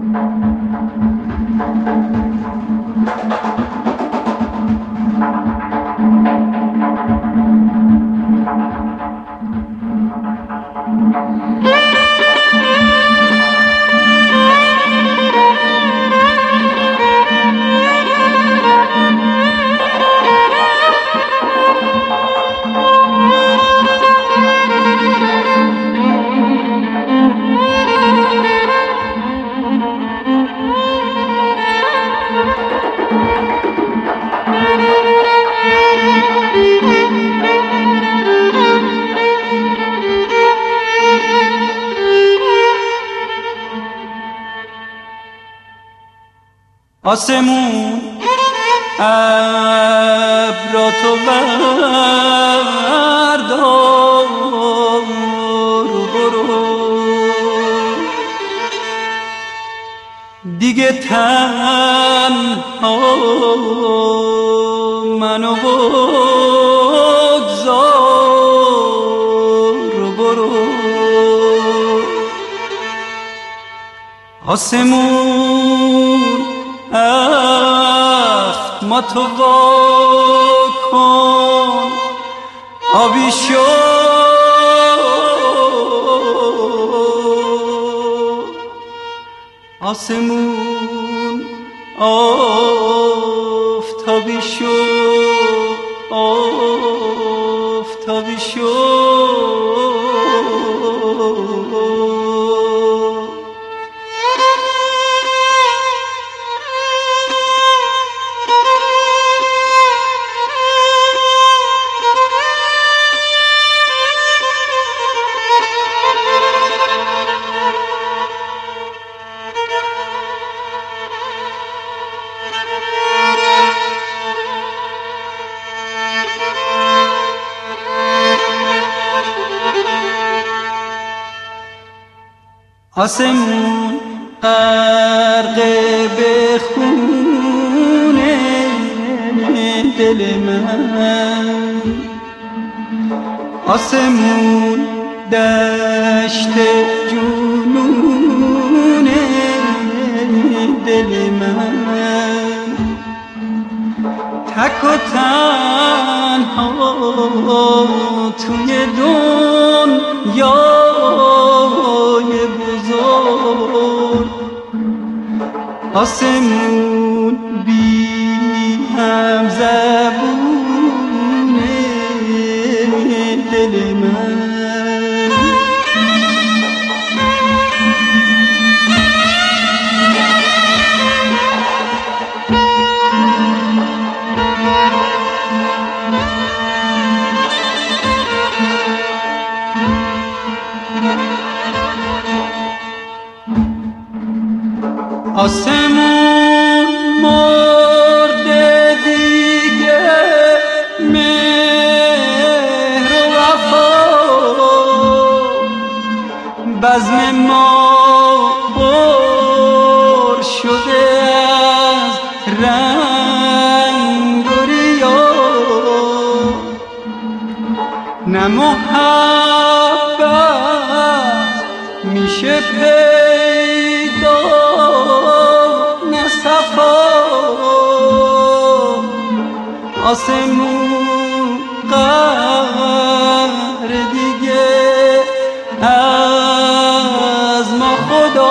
آسمون ابراتو بردار برو، دیگه تنها منو بگذار برو. آسمون ما تو وا کن، آبی شو آسمون، آفتابی شو آفتابی شو. آسمون غرق به خونه دل من، آسمون دشت جنون دل من، تک و تنها توی دنیای بزرگ. آسمون بی هم زبون دل من. آسمون مرده دیگه مهر و وفا، بزم ما پر شده از رنگ و ریا، نه محبت میشه پیدا نه صفا. آسمون قهر دیگه از ما خدا.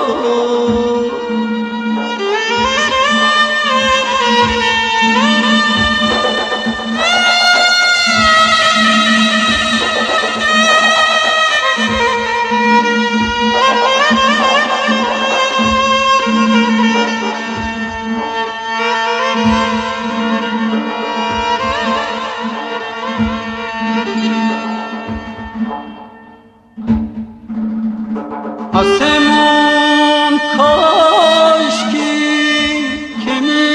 آسمون کاشکی که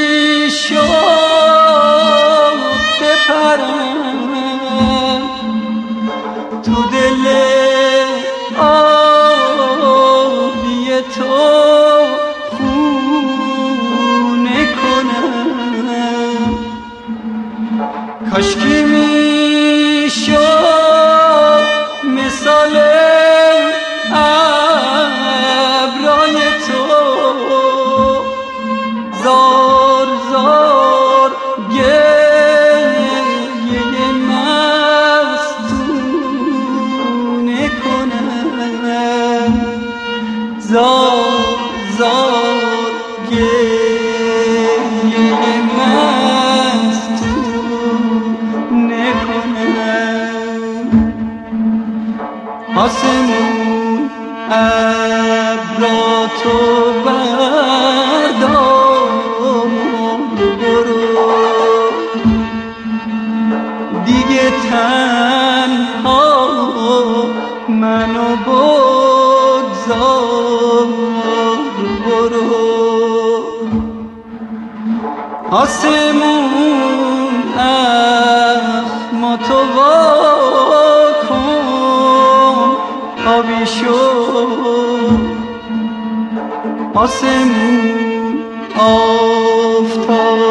میشد بپرم تو دل آبی تو خونه کنم، کاشکی میشد مثال ابرای تو آزار گریه مستونه کنم. آسمون ابرا تو بردار برو، دیگه تنها منو بگذار برو. آسمون اخماتو وا کن آبی شو، آسمون آفتاب